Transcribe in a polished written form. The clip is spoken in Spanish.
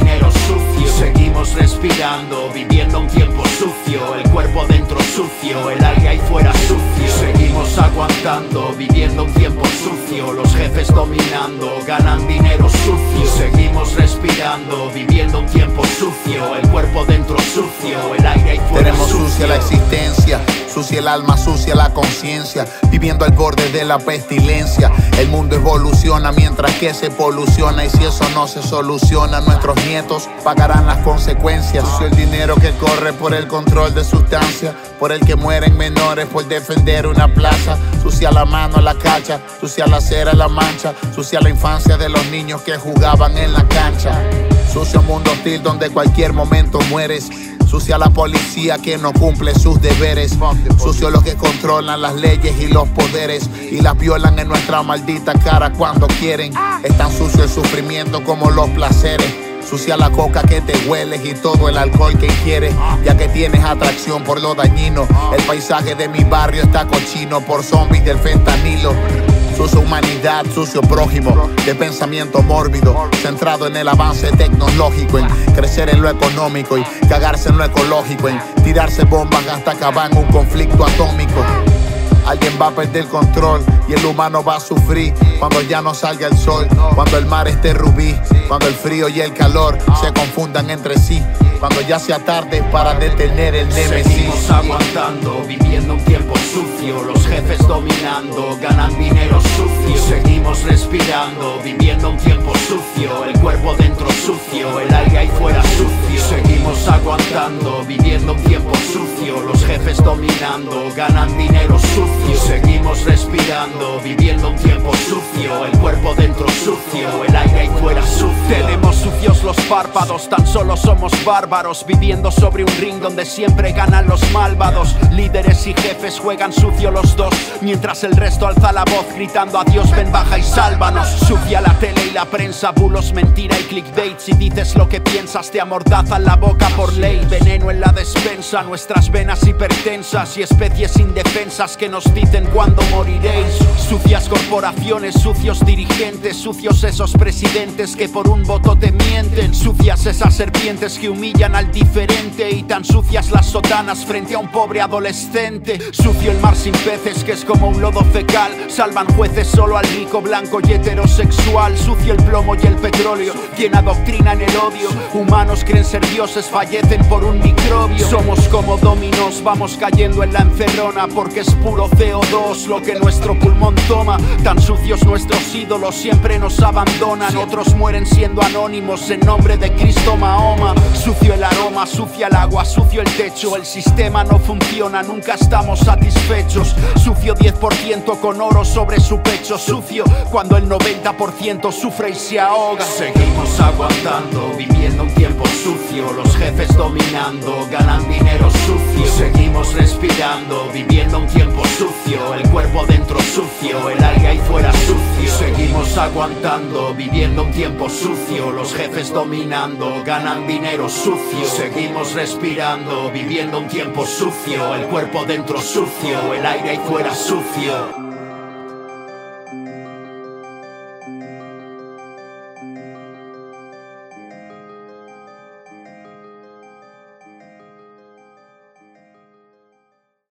dinero sucio. Seguimos respirando, viviendo un tiempo sucio. El cuerpo dentro sucio, el aire ahí fuera sucio. Seguimos aguantando, viviendo un tiempo sucio. Los jefes dominando, ganan dinero sucio. Seguimos respirando, viviendo un tiempo sucio. El cuerpo dentro sucio, el aire ahí fuera Tenemos sucio. sucia la existencia, sucia el alma, sucia la conciencia, viviendo al borde de la pestilencia. El mundo evoluciona mientras que se poluciona, y si eso no se soluciona, nuestros nietos pagarán las consecuencias. Sucio el dinero que corre por el control de sustancias, por el que mueren menores por defender una plaza. Sucia la mano, la cacha, sucia la cera, la mancha, sucia la infancia de los niños que jugaban en la cancha. Sucio mundo hostil donde cualquier momento mueres. Sucia la policía que no cumple sus deberes. Sucio los que controlan las leyes y los poderes y las violan en nuestra maldita cara cuando quieren. Es tan sucio el sufrimiento como los placeres. Sucia la coca que te hueles y todo el alcohol que ingieres, ya que tienes atracción por lo dañino. El paisaje de mi barrio está cochino por zombies del fentanilo. Sucia humanidad, sucio prójimo, de pensamiento mórbido, centrado en el avance tecnológico, en crecer en lo económico y cagarse en lo ecológico, en tirarse bombas hasta acabar en un conflicto atómico. Alguien va a perder el control y el humano va a sufrir cuando ya no salga el sol, cuando el mar esté rubí, cuando el frío y el calor se confundan entre sí, cuando ya sea tarde para detener el némesis. Seguimos aguantando, viviendo un tiempo sucio. Los jefes dominando, ganan dinero sucio. Seguimos respirando, viviendo un tiempo sucio. El cuerpo dentro sucio, el aire ahí fuera sucio. Seguimos aguantando, viviendo un tiempo sucio. Los jefes dominando, ganan dinero sucio. Seguimos respirando, viviendo un tiempo sucio. El cuerpo dentro sucio, el aire ahí fuera sucio. Tenemos sucios los párpados, tan solo somos bárbaros, viviendo sobre un ring donde siempre ganan los malvados. Líderes y jefes juegan sucio los dos, mientras el resto alza la voz gritando a Dios ven, baja y sálvanos. Sucia la tele y la prensa, bulos, mentira y clickbait. Si dices lo que piensas te amordazan la boca por ley. Veneno en la despensa, nuestras venas hipertensas y especies indefensas que nos dicen cuándo moriréis. Sucias corporaciones, sucios dirigentes, sucios esos presidentes que por un voto te mienten. Sucias esas serpientes que humillan al diferente, y tan sucias las sotanas frente a un pobre adolescente. Sucio el mar sin peces que es como un lodo fecal, salvan jueces solo al rico, blanco y heterosexual. Sucio el plomo y el petróleo, quien adoctrina en el odio. Humanos creen ser dioses, fallecen por un microbio. Somos como dominos, vamos cayendo en la encerrona, porque es puro CO2 lo que nuestro pulmón toma. Tan sucios nuestros ídolos, siempre nos abandonan. Otros mueren siendo anónimos en nombre de Cristo Mahoma. Sucio el aroma, sucia el agua, sucio el techo. El sistema no funciona, nunca estamos satisfechos. Sucio 10% con oro sobre su pecho. Sucio cuando el 90% sufre y se ahoga. Seguimos aguantando, viviendo un tiempo sucio. Los jefes dominando, ganan dinero sucio. Seguimos respirando, viviendo un tiempo sucio. El cuerpo dentro sucio, el aire ahí fuera sucio. Seguimos aguantando, viviendo un tiempo sucio. Los jefes dominando, ganan dinero sucio. Seguimos respirando, viviendo un tiempo sucio. El cuerpo dentro sucio, el aire ahí fuera sucio.